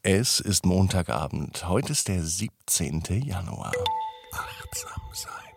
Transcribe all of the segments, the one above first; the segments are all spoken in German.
Es ist Montagabend. Heute ist der 17. Januar. Achtsam sein.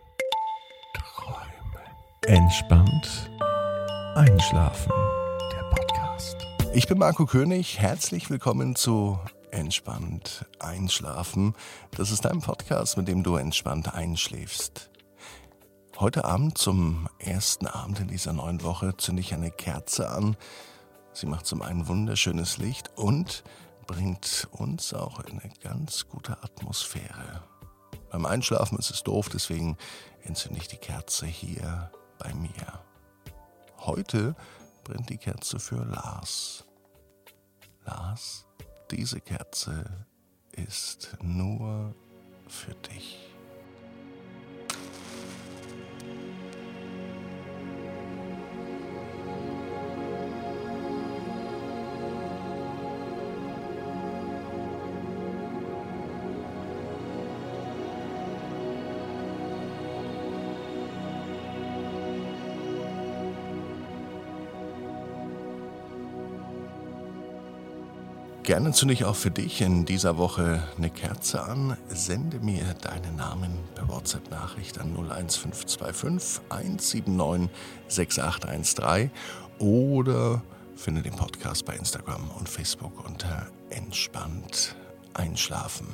Träumen. Entspannt. Einschlafen. Der Podcast. Ich bin Marco König. Herzlich willkommen zu Entspannt Einschlafen. Das ist ein Podcast, mit dem du entspannt einschläfst. Heute Abend, zum ersten Abend in dieser neuen Woche, zünde ich eine Kerze an. Sie macht zum einen wunderschönes Licht und bringt uns auch in eine ganz gute Atmosphäre. Beim Einschlafen ist es doof, deswegen entzünde ich die Kerze hier bei mir. Heute brennt die Kerze für Lars. Lars, diese Kerze ist nur für dich. Gerne zünde ich auch für dich in dieser Woche eine Kerze an. Sende mir deinen Namen per WhatsApp-Nachricht an 01525 179 6813 oder finde den Podcast bei Instagram und Facebook unter Entspannt Einschlafen.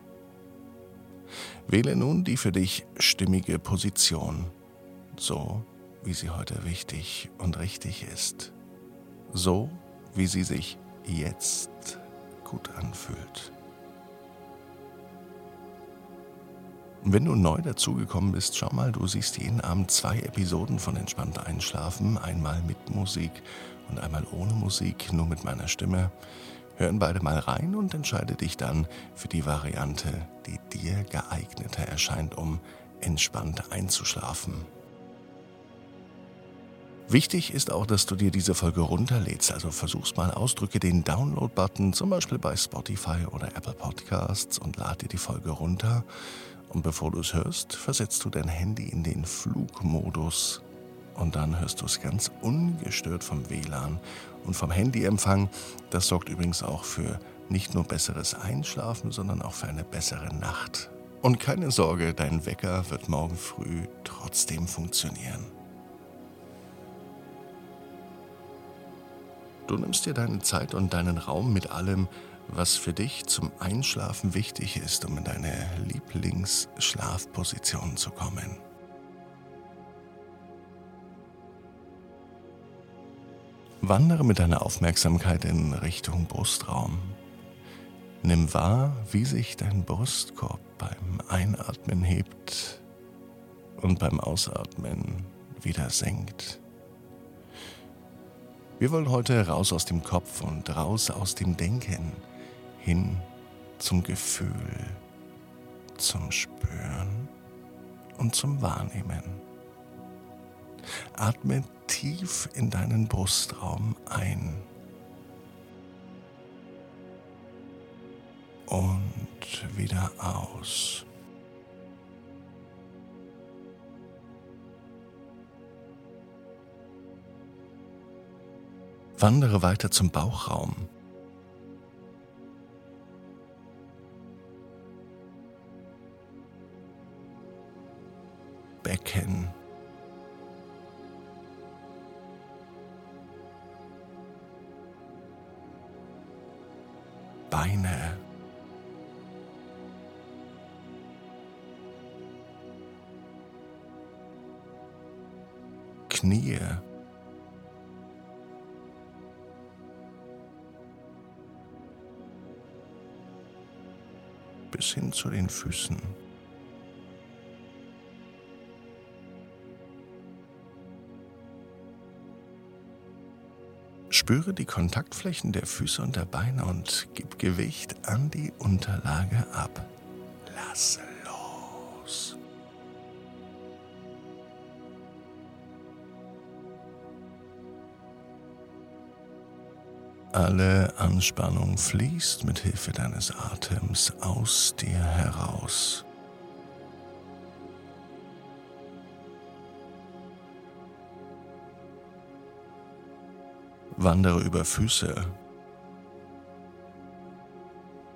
Wähle nun die für dich stimmige Position, so wie sie heute wichtig und richtig ist, so wie sie sich jetzt gut anfühlt. Und wenn du neu dazugekommen bist, schau mal, du siehst jeden Abend 2 Episoden von Entspannt Einschlafen, einmal mit Musik und einmal ohne Musik, nur mit meiner Stimme. Hör in beide mal rein und entscheide dich dann für die Variante, die dir geeigneter erscheint, um entspannt einzuschlafen. Wichtig ist auch, dass du dir diese Folge runterlädst, also versuch's mal aus, drücke den Download-Button, zum Beispiel bei Spotify oder Apple Podcasts und lad dir die Folge runter. Und bevor du es hörst, versetzt du dein Handy in den Flugmodus und dann hörst du es ganz ungestört vom WLAN und vom Handyempfang. Das sorgt übrigens auch für nicht nur besseres Einschlafen, sondern auch für eine bessere Nacht. Und keine Sorge, dein Wecker wird morgen früh trotzdem funktionieren. Du nimmst dir deine Zeit und deinen Raum mit allem, was für dich zum Einschlafen wichtig ist, um in deine Lieblingsschlafposition zu kommen. Wandere mit deiner Aufmerksamkeit in Richtung Brustraum. Nimm wahr, wie sich dein Brustkorb beim Einatmen hebt und beim Ausatmen wieder senkt. Wir wollen heute raus aus dem Kopf und raus aus dem Denken, hin zum Gefühl, zum Spüren und zum Wahrnehmen. Atme tief in deinen Brustraum ein und wieder aus. Wandere weiter zum Bauchraum. Becken. Beine. Knie. Bis hin zu den Füßen. Spüre die Kontaktflächen der Füße und der Beine und gib Gewicht an die Unterlage ab. Lasse los. Alle Anspannung fließt mit Hilfe deines Atems aus dir heraus. Wandere über Füße,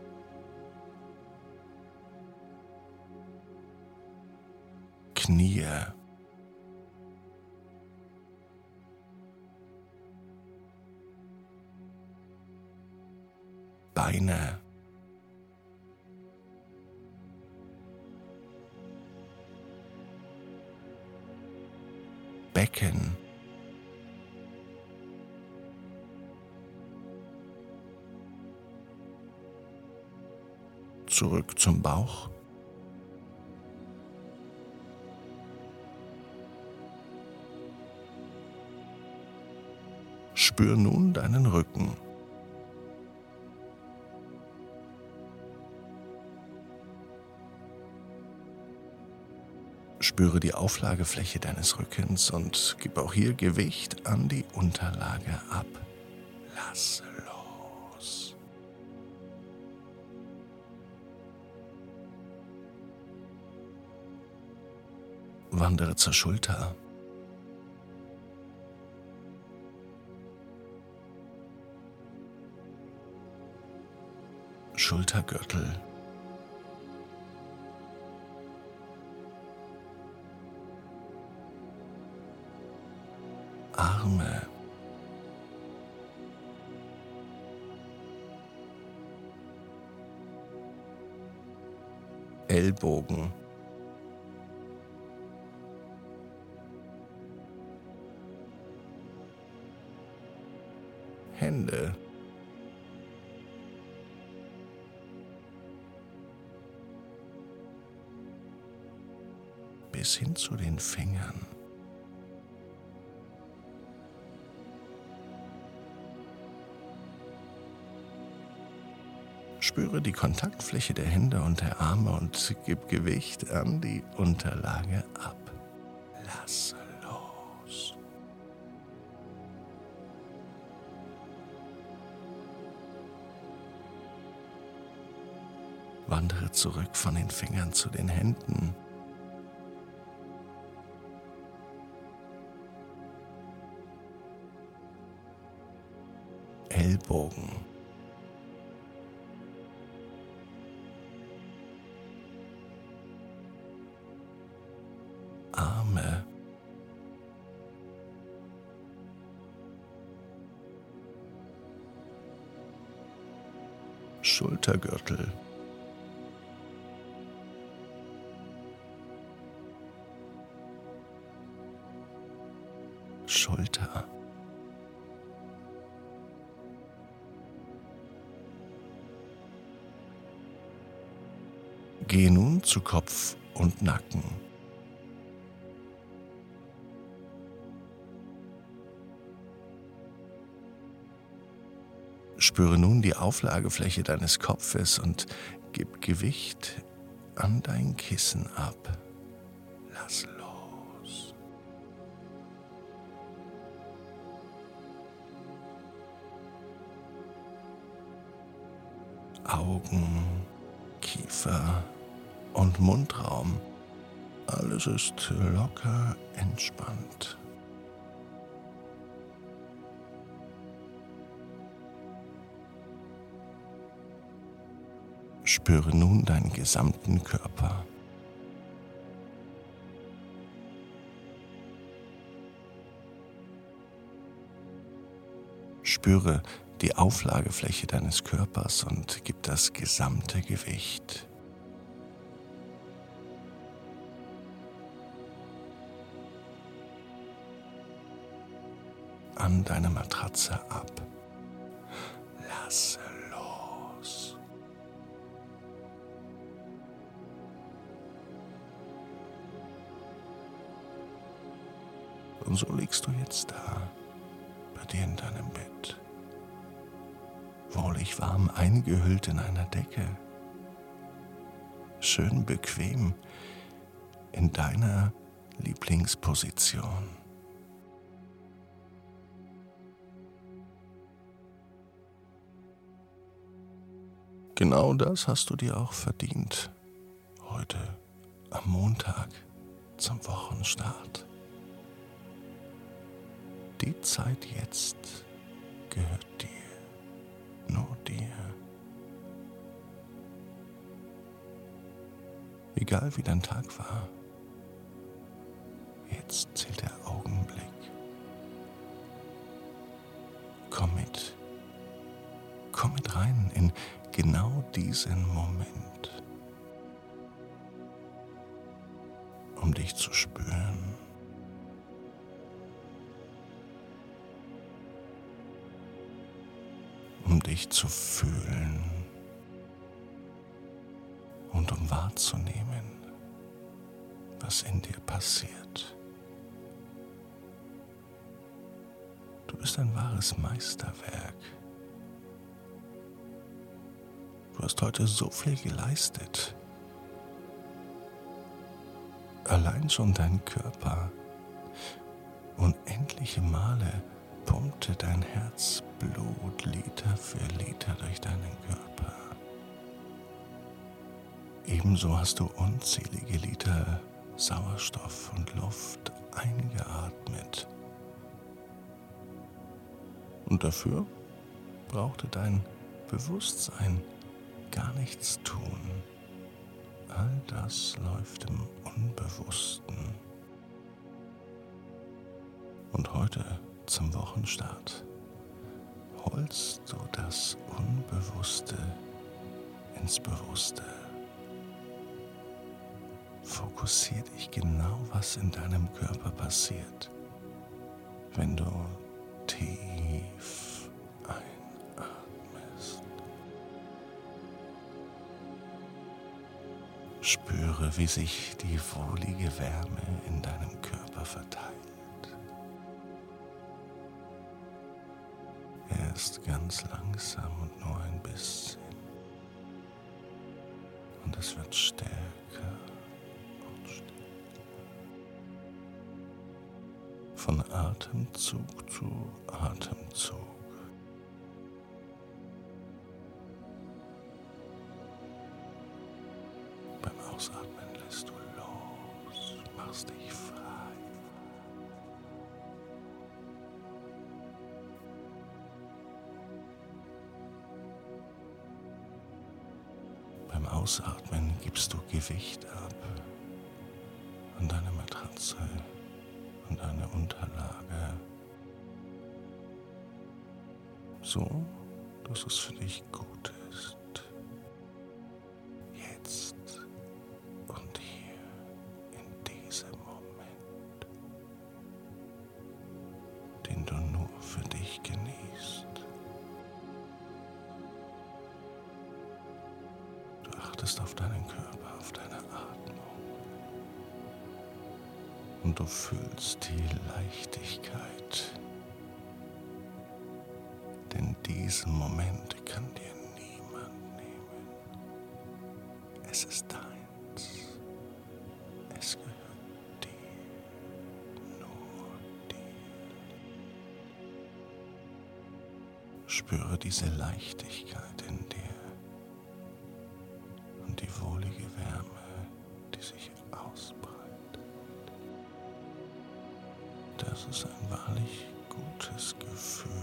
Knie, Beine, Becken, zurück zum Bauch, spür nun deinen Rücken. Spüre die Auflagefläche deines Rückens und gib auch hier Gewicht an die Unterlage ab. Lass los. Wandere zur Schulter. Schultergürtel. Arme. Ellbogen. Hände. Bis hin zu den Fingern. Spüre die Kontaktfläche der Hände und der Arme und gib Gewicht an die Unterlage ab. Lass los. Wandere zurück von den Fingern zu den Händen. Ellbogen. Arme. Schultergürtel. Schulter. Geh nun zu Kopf und Nacken. Spüre nun die Auflagefläche deines Kopfes und gib Gewicht an dein Kissen ab. Lass los. Augen, Kiefer und Mundraum. Alles ist locker entspannt. Spüre nun deinen gesamten Körper. Spüre die Auflagefläche deines Körpers und gib das gesamte Gewicht an deine Matratze ab. Lass los. Und so liegst du jetzt da, bei dir in deinem Bett, wohlig warm eingehüllt in einer Decke, schön bequem in deiner Lieblingsposition. Genau das hast du dir auch verdient, heute am Montag zum Wochenstart. Die Zeit jetzt gehört dir, nur dir. Egal wie dein Tag war, jetzt zählt der Augenblick. Komm mit rein in genau diesen Moment, um dich zu spüren, um dich zu fühlen und um wahrzunehmen, was in dir passiert. Du bist ein wahres Meisterwerk. Du hast heute so viel geleistet. Allein schon dein Körper. Unendliche Male pumpte dein Herzblut Liter für Liter durch deinen Körper. Ebenso hast du unzählige Liter Sauerstoff und Luft eingeatmet. Und dafür brauchte dein Bewusstsein gar nichts tun. All das läuft im Unbewussten. Und heute zum Wochenstart holst du das Unbewusste ins Bewusste. Fokussier dich genau, was in deinem Körper passiert, wenn du tief einatmest. Spüre, wie sich die wohlige Wärme in deinem Körper verteilt. Erst ganz langsam und nur ein bisschen. Und es wird stärker und stärker. Von Atemzug zu Atemzug. Beim Ausatmen lässt du los, machst dich frei. Beim Ausatmen gibst du Gewicht ab an deine Matratze und deine Unterlage, so dass es für dich gut ist. Jetzt und hier in diesem Moment, den du nur für dich genießt. Du achtest auf deinen Körper, auf deine Atmung und du fühlst die Leichtigkeit. Denn diesen Moment kann dir niemand nehmen. Es ist deins. Es gehört dir, nur dir. Spüre diese Leichtigkeit in dir und die wohlige Wärme, die sich ausbreitet. Das ist ein wahrlich gutes Gefühl.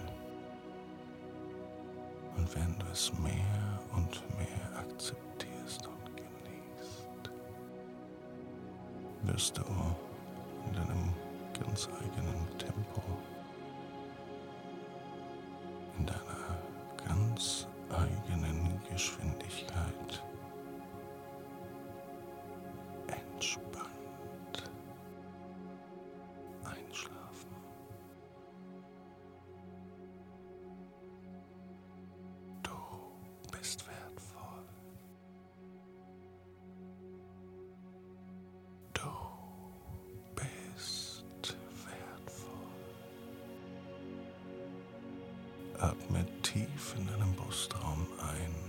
Und wenn du es mehr und mehr akzeptierst und genießt, wirst du in deinem ganz eigenen Tempo, in deiner ganz eigenen Geschwindigkeit entspannt einschlafen. Bist wertvoll. Du bist wertvoll. Atme tief in deinem Brustraum ein